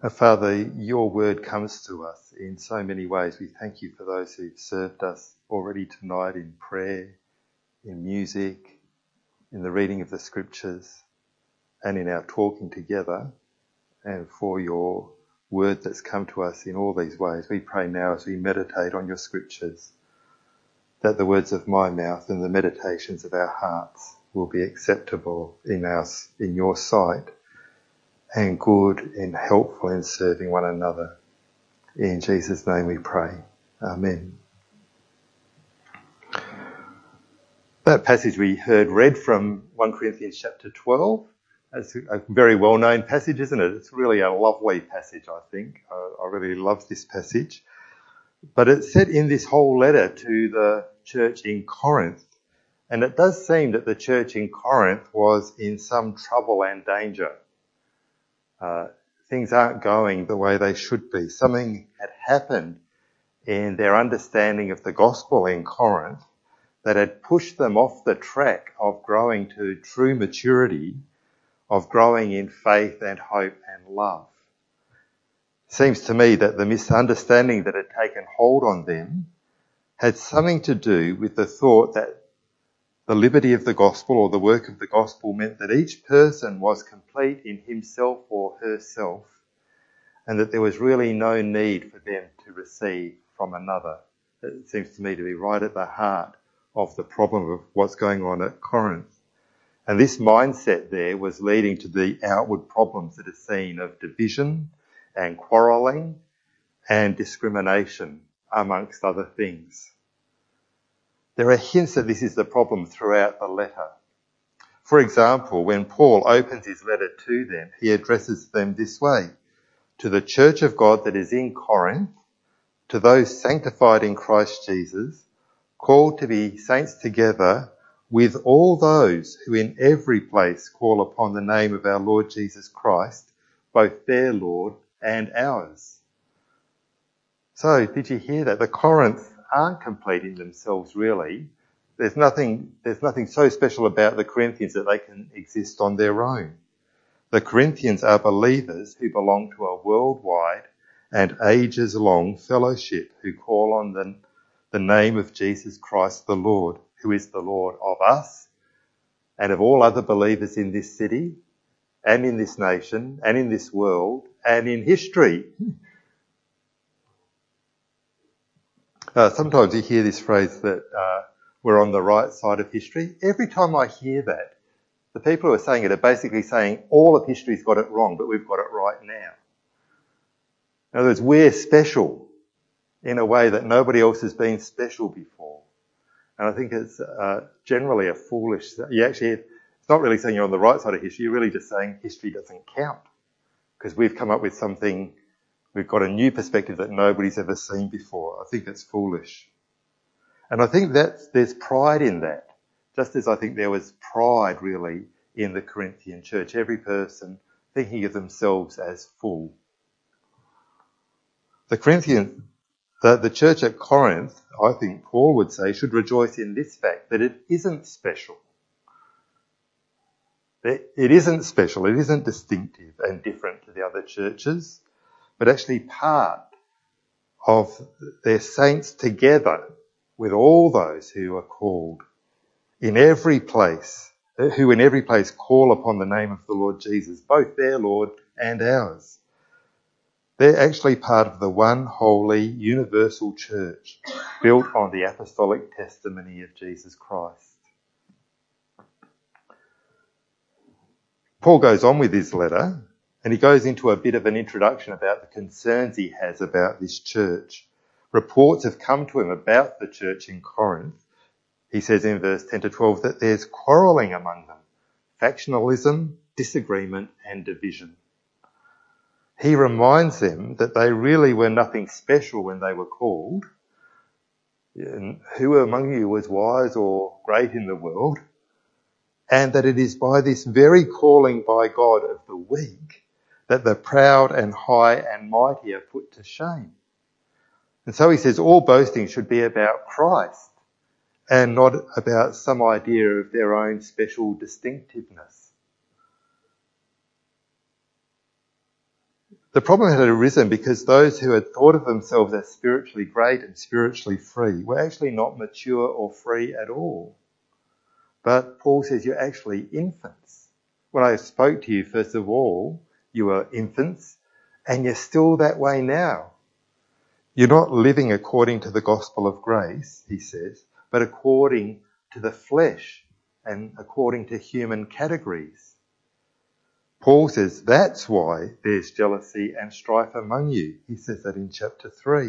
Father, your word comes to us in so many ways. We thank you for those who've served us already tonight in prayer, in music, in the reading of the scriptures, and in our talking together, and for your word that's come to us in all these ways. We pray now as we meditate on your scriptures that the words of my mouth and the meditations of our hearts will be acceptable in your sight, and good and helpful in serving one another. In Jesus' name we pray. Amen. That passage we heard read from 1 Corinthians chapter 12, it's a very well-known passage, isn't it? It's really a lovely passage, I think. I really love this passage. But it's set in this whole letter to the church in Corinth. And it does seem that the church in Corinth was in some trouble and danger. Things aren't going the way they should be. Something had happened in their understanding of the gospel in Corinth that had pushed them off the track of growing to true maturity, of growing in faith and hope and love. It seems to me that the misunderstanding that had taken hold on them had something to do with the thought that the liberty of the gospel or the work of the gospel meant that each person was complete in himself or herself, and that there was really no need for them to receive from another. It seems to me to be right at the heart of the problem of what's going on at Corinth. And this mindset there was leading to the outward problems that are seen of division and quarrelling and discrimination, amongst other things. There are hints that this is the problem throughout the letter. For example, when Paul opens his letter to them, he addresses them this way: to the church of God that is in Corinth, to those sanctified in Christ Jesus, called to be saints together with all those who in every place call upon the name of our Lord Jesus Christ, both their Lord and ours. So, did you hear that? The Corinth aren't complete in themselves, really. There's nothing so special about the Corinthians that they can exist on their own. The Corinthians are believers who belong to a worldwide and ages-long fellowship who call on the name of Jesus Christ the Lord, who is the Lord of us and of all other believers in this city and in this nation and in this world and in history. Sometimes you hear this phrase that we're on the right side of history. Every time I hear that, the people who are saying it are basically saying all of history's got it wrong, but we've got it right now. In other words, we're special in a way that nobody else has been special before. And I think it's generally a foolish... it's not really saying you're on the right side of history, you're really just saying history doesn't count. Because we've come up with something... We've got a new perspective that nobody's ever seen before. I think it's foolish. And I think there's pride in that. Just as I think there was pride, really, in the Corinthian church. Every person thinking of themselves as full. The church at Corinth, I think Paul would say, should rejoice in this fact, that it isn't special. It isn't special. It isn't distinctive and different to the other churches, but actually part of their saints together with all those who are called in every place, who in every place call upon the name of the Lord Jesus, both their Lord and ours. They're actually part of the one holy universal church built on the apostolic testimony of Jesus Christ. Paul goes on with his letter, and he goes into a bit of an introduction about the concerns he has about this church. Reports have come to him about the church in Corinth. He says in verse 10 to 12 that there's quarrelling among them, factionalism, disagreement and division. He reminds them that they really were nothing special when they were called. And who among you was wise or great in the world? And that it is by this very calling by God of the weak that the proud and high and mighty are put to shame. And so he says all boasting should be about Christ and not about some idea of their own special distinctiveness. The problem had arisen because those who had thought of themselves as spiritually great and spiritually free were actually not mature or free at all. But Paul says you're actually infants. When I spoke to you, first of all, you were infants, and you're still that way now. You're not living according to the gospel of grace, he says, but according to the flesh and according to human categories. Paul says that's why there's jealousy and strife among you. He says that in chapter 3.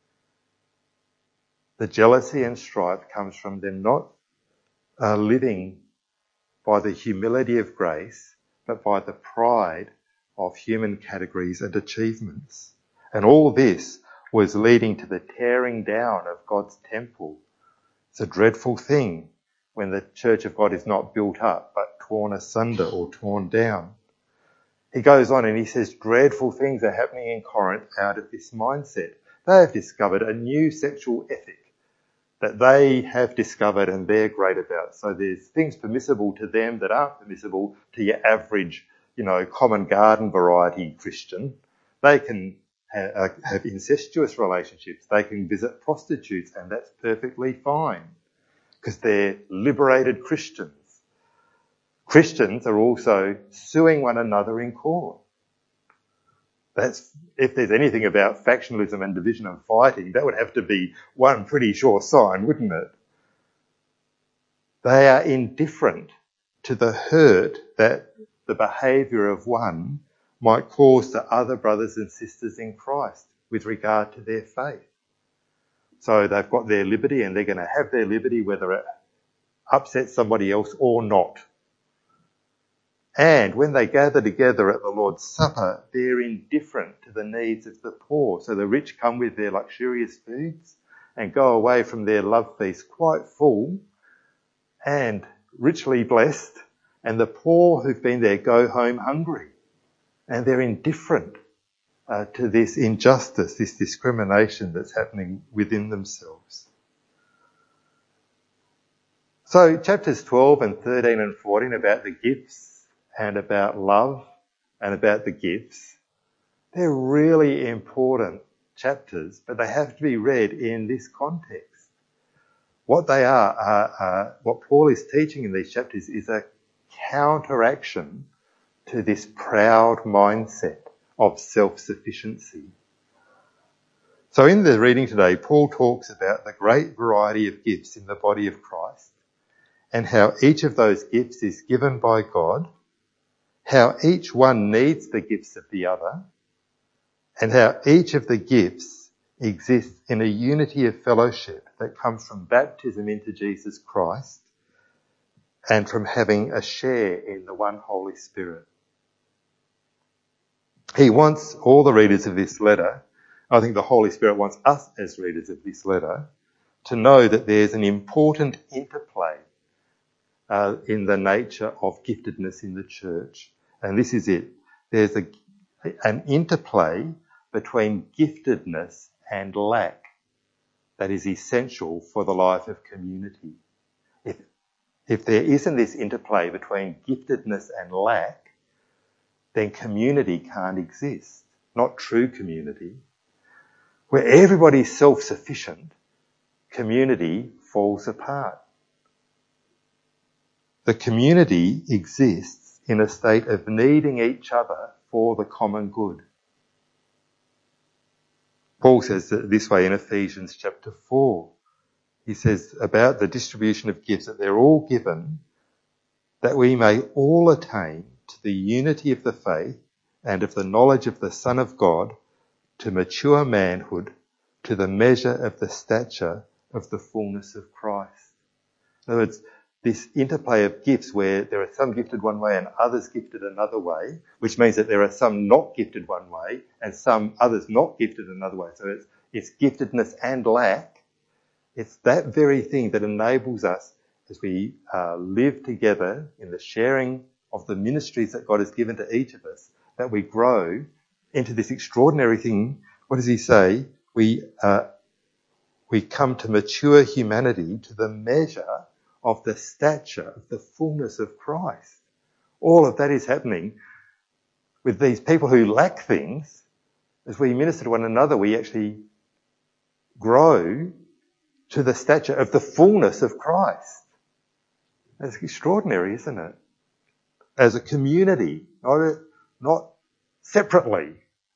The jealousy and strife comes from them not living by the humility of grace, but by the pride of human categories and achievements. And all this was leading to the tearing down of God's temple. It's a dreadful thing when the church of God is not built up, but torn asunder or torn down. He goes on and he says dreadful things are happening in Corinth out of this mindset. They have discovered a new sexual ethic that they have discovered and they're great about. So there's things permissible to them that aren't permissible to your average, common garden variety Christian. They can have incestuous relationships. They can visit prostitutes, and that's perfectly fine because they're liberated Christians. Christians are also suing one another in court. That's, if there's anything about factionalism and division and fighting, that would have to be one pretty sure sign, wouldn't it? They are indifferent to the hurt that the behaviour of one might cause to other brothers and sisters in Christ with regard to their faith. So they've got their liberty and they're going to have their liberty whether it upsets somebody else or not. And when they gather together at the Lord's Supper, they're indifferent to the needs of the poor. So the rich come with their luxurious foods and go away from their love feast quite full and richly blessed. And the poor who've been there go home hungry. And they're indifferent to this injustice, this discrimination that's happening within themselves. So chapters 12 and 13 and 14 about the gifts and about love and about the gifts, they're really important chapters, but they have to be read in this context. What they are what Paul is teaching in these chapters is a counteraction to this proud mindset of self-sufficiency. So in the reading today, Paul talks about the great variety of gifts in the body of Christ and how each of those gifts is given by God, how each one needs the gifts of the other, and how each of the gifts exists in a unity of fellowship that comes from baptism into Jesus Christ and from having a share in the one Holy Spirit. He wants all the readers of this letter, I think the Holy Spirit wants us as readers of this letter, to know that there's an important interplay in the nature of giftedness in the church. And this is it. There's an interplay between giftedness and lack that is essential for the life of community. If there isn't this interplay between giftedness and lack, then community can't exist. Not true community. Where everybody's self-sufficient, community falls apart. The community exists in a state of needing each other for the common good. Paul says that this way in Ephesians chapter 4. He says about the distribution of gifts that they're all given that we may all attain to the unity of the faith and of the knowledge of the Son of God, to mature manhood, to the measure of the stature of the fullness of Christ. In other words, this interplay of gifts where there are some gifted one way and others gifted another way, which means that there are some not gifted one way and some others not gifted another way. So it's giftedness and lack. It's that very thing that enables us as we live together in the sharing of the ministries that God has given to each of us, that we grow into this extraordinary thing. What does he say? We come to mature humanity to the measure of the stature of the fullness of Christ. All of that is happening with these people who lack things, as we minister to one another, we actually grow to the stature of the fullness of Christ. That's extraordinary, isn't it? As a community, not separately.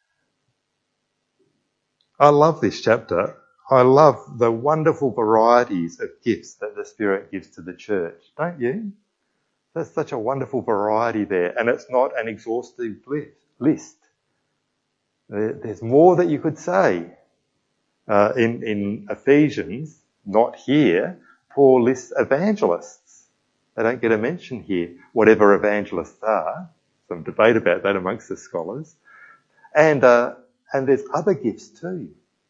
I love this chapter. I love the wonderful varieties of gifts that the Spirit gives to the church, don't you? There's such a wonderful variety there, and it's not an exhaustive list. There's more that you could say. In Ephesians, not here, Paul lists evangelists. They don't get a mention here, whatever evangelists are. Some debate about that amongst the scholars. And there's other gifts too.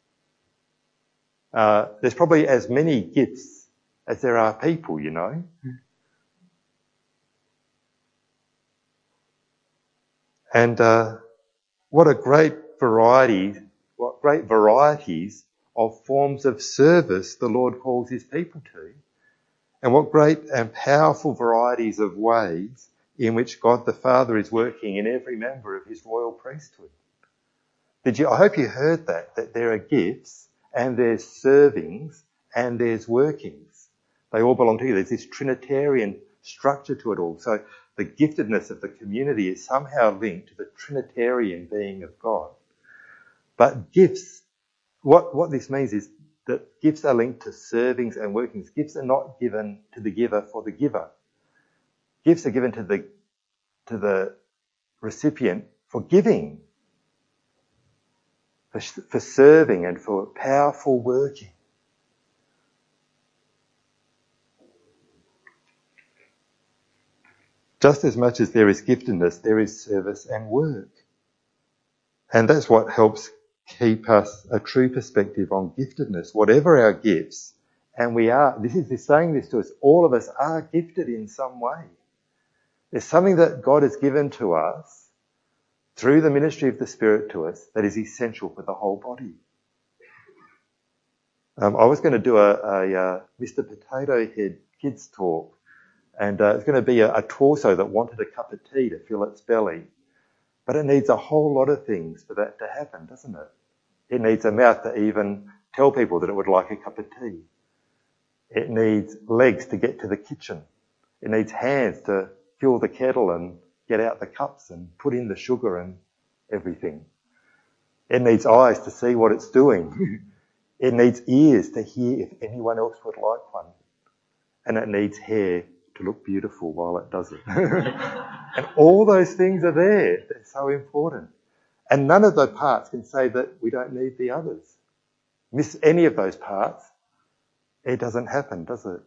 There's probably as many gifts as there are people, you know. And what great varieties of forms of service the Lord calls his people to. And what great and powerful varieties of ways in which God the Father is working in every member of his royal priesthood. I hope you heard that there are gifts and there's servings and there's workings. They all belong together. There's this Trinitarian structure to it all. So the giftedness of the community is somehow linked to the Trinitarian being of God. But gifts, what this means is that gifts are linked to servings and workings. Gifts are not given to the giver for the giver. Gifts are given to the recipient for giving, for serving and for powerful working. Just as much as there is giftedness, there is service and work. And that's what helps keep us a true perspective on giftedness. Whatever our gifts, and this is saying this to us, all of us are gifted in some way. There's something that God has given to us through the ministry of the Spirit to us that is essential for the whole body. I was going to do a Mr. Potato Head kids talk, and it's going to be a torso that wanted a cup of tea to fill its belly. But it needs a whole lot of things for that to happen, doesn't it? It needs a mouth to even tell people that it would like a cup of tea. It needs legs to get to the kitchen. It needs hands to fill the kettle and get out the cups and put in the sugar and everything. It needs eyes to see what it's doing. It needs ears to hear if anyone else would like one. And it needs hair to look beautiful while it does it. And all those things are there. They're so important. And none of the parts can say that we don't need the others. Miss any of those parts, it doesn't happen, does it?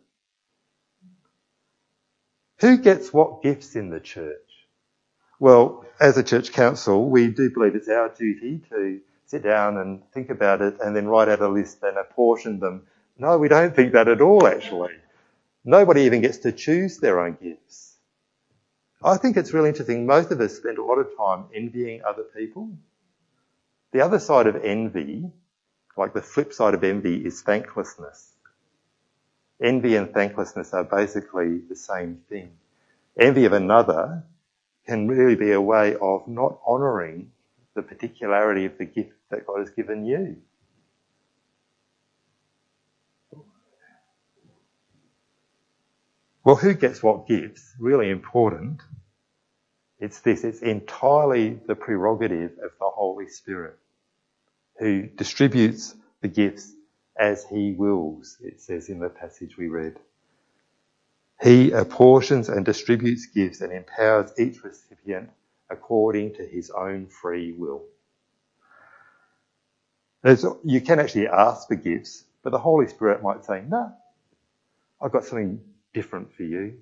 Who gets what gifts in the church? Well, as a church council, we do believe it's our duty to sit down and think about it and then write out a list and apportion them. No, we don't think that at all, actually. Nobody even gets to choose their own gifts. I think it's really interesting. Most of us spend a lot of time envying other people. The other side of envy, like the flip side of envy, is thanklessness. Envy and thanklessness are basically the same thing. Envy of another can really be a way of not honouring the particularity of the gift that God has given you. Well, who gets what gifts? Really important. It's entirely the prerogative of the Holy Spirit, who distributes the gifts as he wills, it says in the passage we read. He apportions and distributes gifts and empowers each recipient according to his own free will. You can actually ask for gifts, but the Holy Spirit might say, no, I've got something different for you.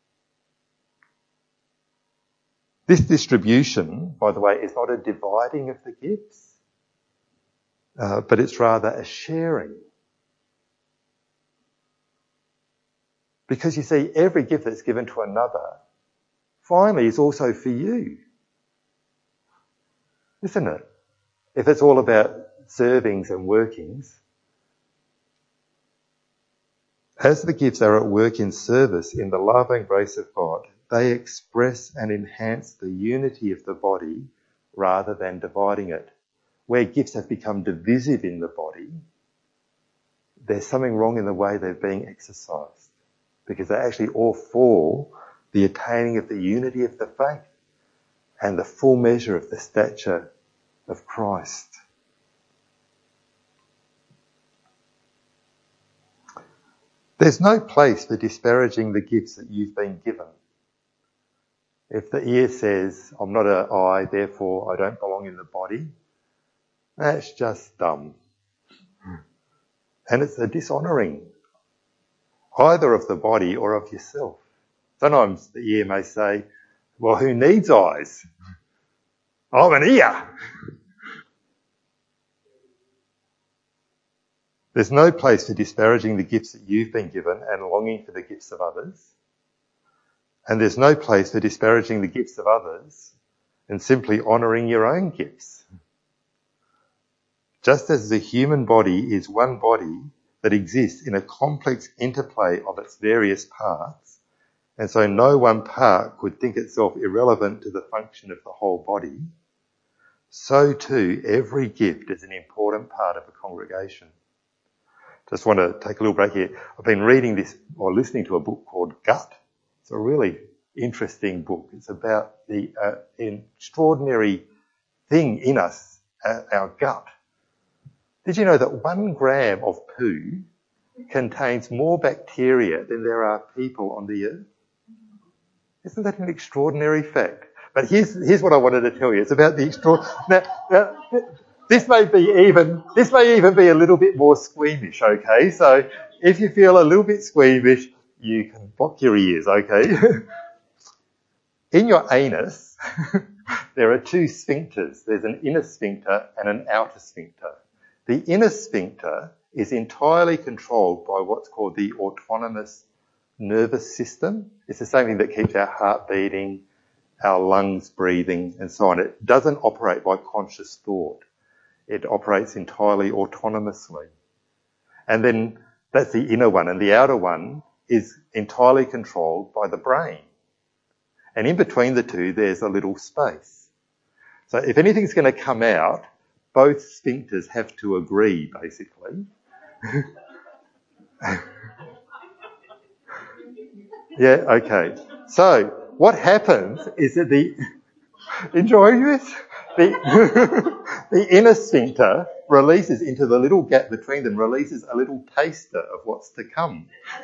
This distribution, by the way, is not a dividing of the gifts, but it's rather a sharing. Because you see, every gift that's given to another, finally, is also for you. Isn't it? If it's all about servings and workings, as the gifts are at work in service in the love and grace of God, they express and enhance the unity of the body rather than dividing it. where gifts have become divisive in the body, there's something wrong in the way they're being exercised, because they actually all for the attaining of the unity of the faith and the full measure of the stature of Christ. There's no place for disparaging the gifts that you've been given. If the ear says, I'm not an eye, therefore I don't belong in the body, that's just dumb. And it's a dishonouring, either of the body or of yourself. Sometimes the ear may say, well, who needs eyes? I'm an ear. There's no place for disparaging the gifts that you've been given and longing for the gifts of others. And there's no place for disparaging the gifts of others and simply honouring your own gifts. Just as the human body is one body that exists in a complex interplay of its various parts, and so no one part could think itself irrelevant to the function of the whole body, so too every gift is an important part of a congregation. Just want to take a little break here. I've been reading this or listening to a book called Gut. It's a really interesting book. It's about the extraordinary thing in us, our gut. Did you know that 1 gram of poo contains more bacteria than there are people on the earth? Isn't that an extraordinary fact? But here's what I wanted to tell you. It's about the extraordinary... Now, this may even be a little bit more squeamish, okay? So if you feel a little bit squeamish, you can block your ears, okay? In your anus, there are 2 sphincters. There's an inner sphincter and an outer sphincter. The inner sphincter is entirely controlled by what's called the autonomous nervous system. It's the same thing that keeps our heart beating, our lungs breathing, and so on. It doesn't operate by conscious thought. It operates entirely autonomously. And then that's the inner one, and the outer one is entirely controlled by the brain. And in between the two, there's a little space. So if anything's going to come out, both sphincters have to agree, basically. Yeah, okay. So what happens is that enjoying this? The inner sphincter releases into the little gap between them, releases a little taster of what's to come.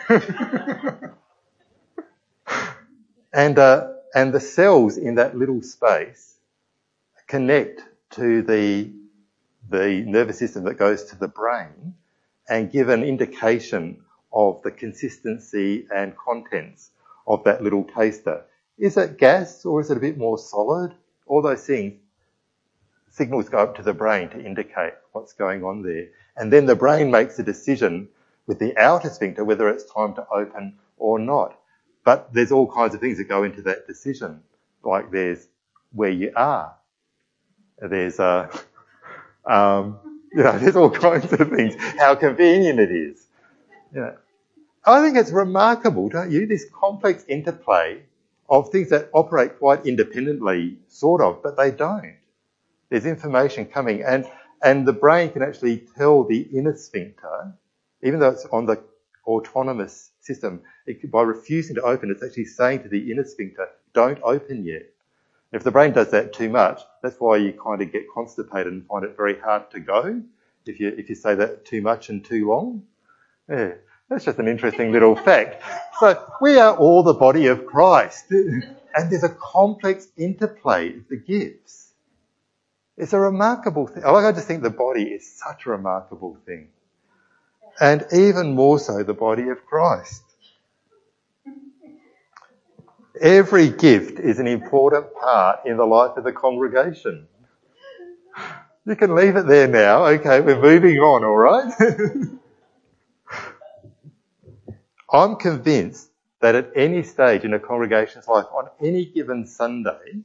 And the cells in that little space connect to the nervous system that goes to the brain and give an indication of the consistency and contents of that little taster. Is it gas or is it a bit more solid? All those things, signals go up to the brain to indicate what's going on there. And then the brain makes a decision with the outer sphincter whether it's time to open or not. But there's all kinds of things that go into that decision. Like there's where you are. There's there's all kinds of things. How convenient it is. I think it's remarkable, don't you? This complex interplay of things that operate quite independently, sort of, but they don't. There's information coming, and the brain can actually tell the inner sphincter, even though it's on the autonomous system, by refusing to open, it's actually saying to the inner sphincter, don't open yet. If the brain does that too much, that's why you kind of get constipated and find it very hard to go, if you say that too much and too long. Yeah, that's just an interesting little fact. So we are all the body of Christ, and there's a complex interplay of the gifts. It's a remarkable thing. I just think the body is such a remarkable thing. And even more so the body of Christ. Every gift is an important part in the life of the congregation. You can leave it there now. Okay, we're moving on, all right? I'm convinced that at any stage in a congregation's life, on any given Sunday,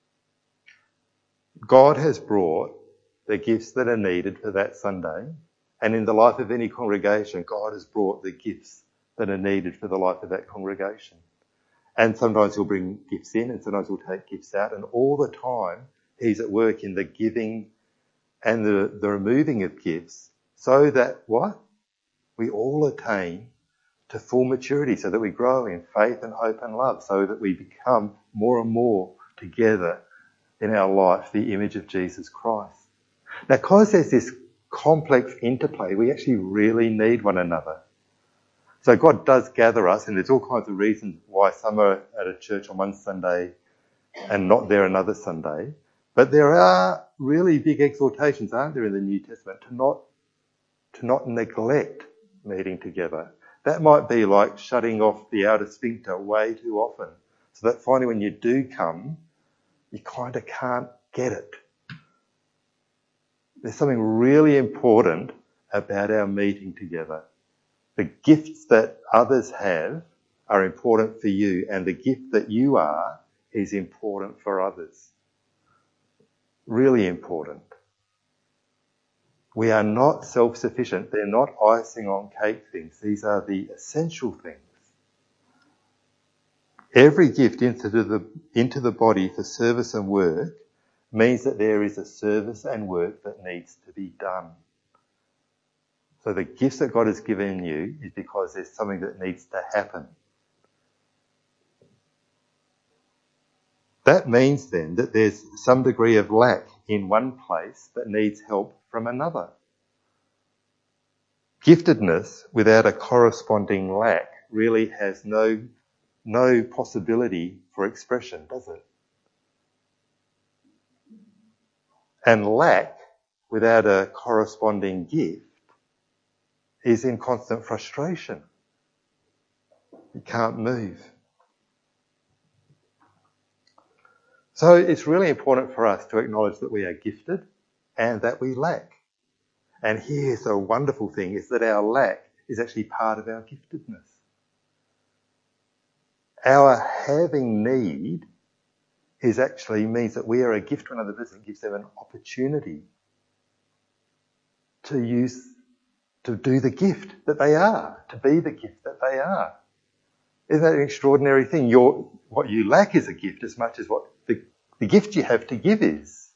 God has brought the gifts that are needed for that Sunday. And in the life of any congregation, God has brought the gifts that are needed for the life of that congregation. And sometimes he'll bring gifts in and sometimes he'll take gifts out. And all the time, he's at work in the giving and the removing of gifts, so that what? We all attain to full maturity, so that we grow in faith and hope and love, so that we become more and more together in our life the image of Jesus Christ. Now, because there's this complex interplay, we actually really need one another. So God does gather us, and there's all kinds of reasons why some are at a church on one Sunday and not there another Sunday. But there are really big exhortations, aren't there, in the New Testament to not neglect meeting together. That might be like shutting off the outer sphincter way too often, so that finally when you do come, you kind of can't get it. There's something really important about our meeting together. The gifts that others have are important for you, and the gift that you are is important for others. Really important. We are not self-sufficient. They're not icing on cake things. These are the essential things. Every gift into the body for service and work means that there is a service and work that needs to be done. So the gifts that God has given you is because there's something that needs to happen. That means then that there's some degree of lack in one place that needs help from another. Giftedness without a corresponding lack really has no possibility for expression, does it? And lack without a corresponding gift is in constant frustration. You can't move. So it's really important for us to acknowledge that we are gifted and that we lack. And here's the wonderful thing, is that our lack is actually part of our giftedness. Our having need means that we are a gift to another person. It gives them an opportunity to do the gift that they are, to be the gift that they are. Isn't that an extraordinary thing? What you lack is a gift as much as what the gift you have to give is.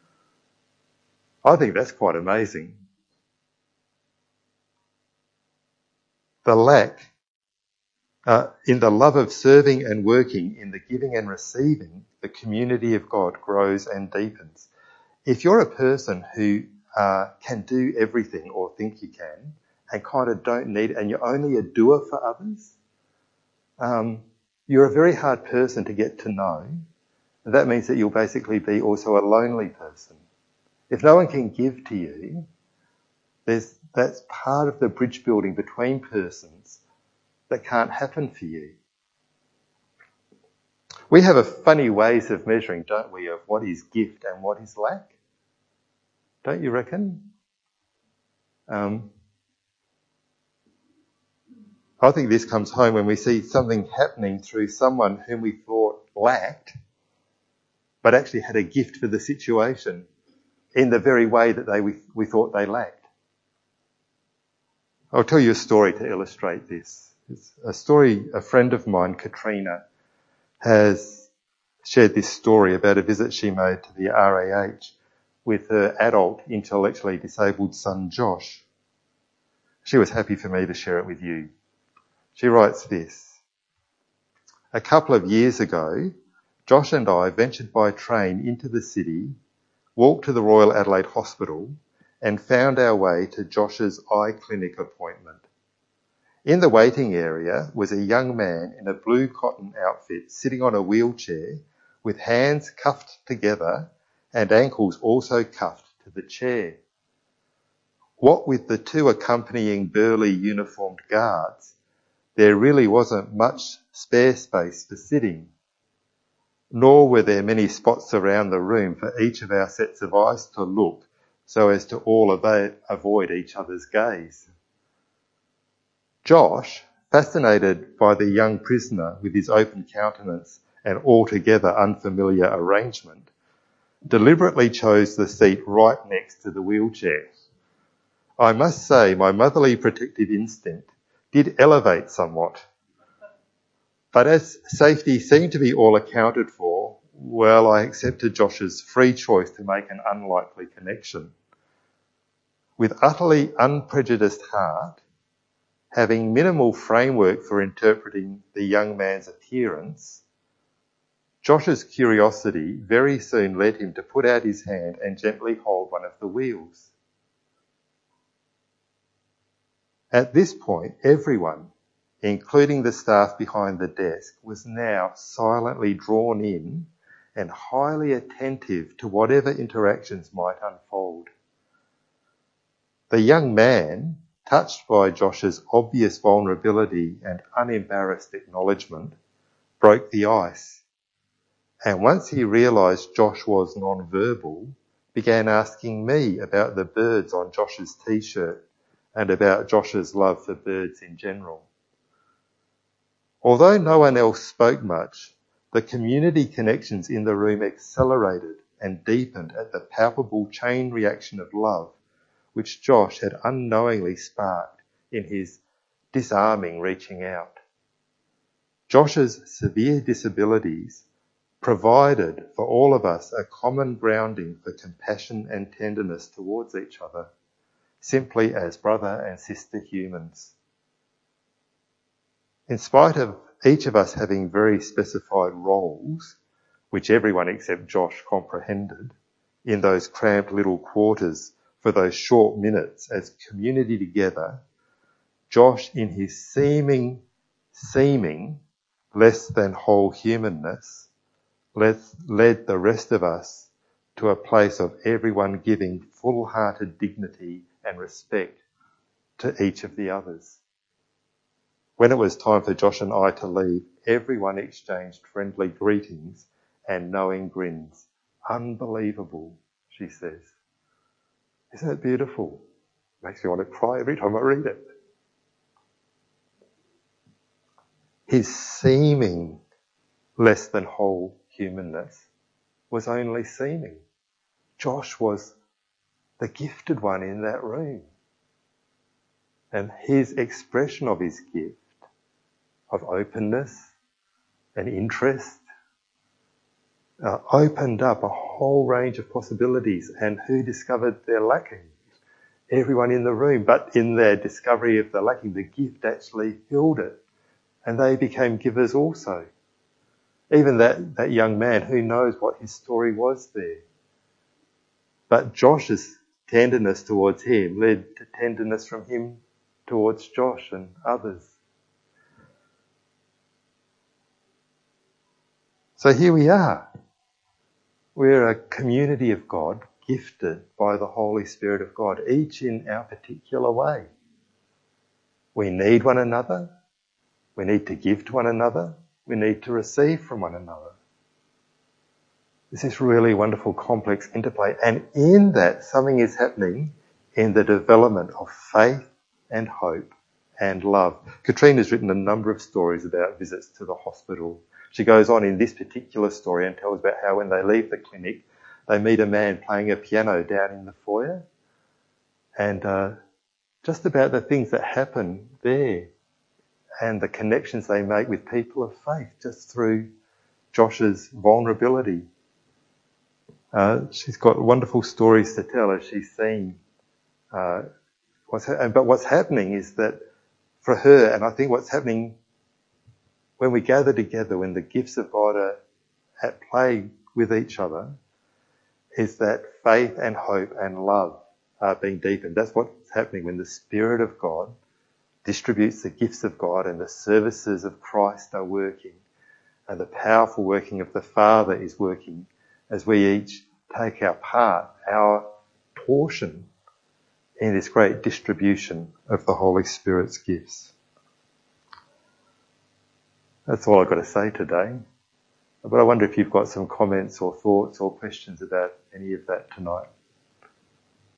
I think that's quite amazing. The lack in the love of serving and working, in the giving and receiving, the community of God grows and deepens. If you're a person who can do everything or think you can and kind of don't need it, and you're only a doer for others, you're a very hard person to get to know. And that means that you'll basically be also a lonely person. If no one can give to you, that's part of the bridge building between persons that can't happen for you. We have a funny ways of measuring, don't we, of what is gift and what is lack? Don't you reckon? I think this comes home when we see something happening through someone whom we thought lacked, but actually had a gift for the situation in the very way that we thought they lacked. I'll tell you a story to illustrate this. It's a story, a friend of mine, Katrina, has shared this story about a visit she made to the RAH with her adult, intellectually disabled son, Josh. She was happy for me to share it with you. She writes this: a couple of years ago, Josh and I ventured by train into the city, walked to the Royal Adelaide Hospital, and found our way to Josh's eye clinic appointment. In the waiting area was a young man in a blue cotton outfit sitting on a wheelchair with hands cuffed together and ankles also cuffed to the chair. What with the two accompanying burly uniformed guards, there really wasn't much spare space for sitting, nor were there many spots around the room for each of our sets of eyes to look so as to all avoid each other's gaze. Josh, fascinated by the young prisoner with his open countenance and altogether unfamiliar arrangement, deliberately chose the seat right next to the wheelchair. I must say my motherly protective instinct did elevate somewhat. But as safety seemed to be all accounted for, well, I accepted Josh's free choice to make an unlikely connection. with utterly unprejudiced heart, having minimal framework for interpreting the young man's appearance, Josh's curiosity very soon led him to put out his hand and gently hold one of the wheels. At this point, everyone, including the staff behind the desk, was now silently drawn in and highly attentive to whatever interactions might unfold. The young man, touched by Josh's obvious vulnerability and unembarrassed acknowledgement, broke the ice. And once he realised Josh was non-verbal, began asking me about the birds on Josh's t-shirt and about Josh's love for birds in general. Although no one else spoke much, the community connections in the room accelerated and deepened at the palpable chain reaction of love which Josh had unknowingly sparked in his disarming reaching out. Josh's severe disabilities provided for all of us a common grounding for compassion and tenderness towards each other, simply as brother and sister humans. In spite of each of us having very specified roles, which everyone except Josh comprehended, in those cramped little quarters for those short minutes as community together, Josh, in his seeming less than whole humanness, led the rest of us to a place of everyone giving full-hearted dignity and respect to each of the others. When it was time for Josh and I to leave, everyone exchanged friendly greetings and knowing grins. Unbelievable, she says. Isn't it beautiful? Makes me want to cry every time I read it. His seeming less than whole humanness was only seeming. Josh was the gifted one in that room. And his expression of his gift, of openness and interest, opened up a whole range of possibilities. And who discovered their lacking? Everyone in the room. But in their discovery of the lacking, the gift actually filled it. And they became givers also. Even that young man, who knows what his story was there. But Josh's tenderness towards him led to tenderness from him towards Josh and others. So here we are. We're a community of God, gifted by the Holy Spirit of God, each in our particular way. We need one another. We need to give to one another. We need to receive from one another. This is really wonderful, complex interplay. And in that, something is happening in the development of faith and hope and love. Katrine has written a number of stories about visits to the hospital. She goes on in this particular story and tells about how when they leave the clinic, they meet a man playing a piano down in the foyer, and just about the things that happen there and the connections they make with people of faith just through Josh's vulnerability. She's got wonderful stories to tell as she's seen but what's happening is that for her, and I think what's happening when we gather together, when the gifts of God are at play with each other, is that faith and hope and love are being deepened. That's what's happening when the Spirit of God distributes the gifts of God and the services of Christ are working, and the powerful working of the Father is working as we each take our part, our portion in this great distribution of the Holy Spirit's gifts. That's all I've got to say today. But I wonder if you've got some comments or thoughts or questions about any of that tonight.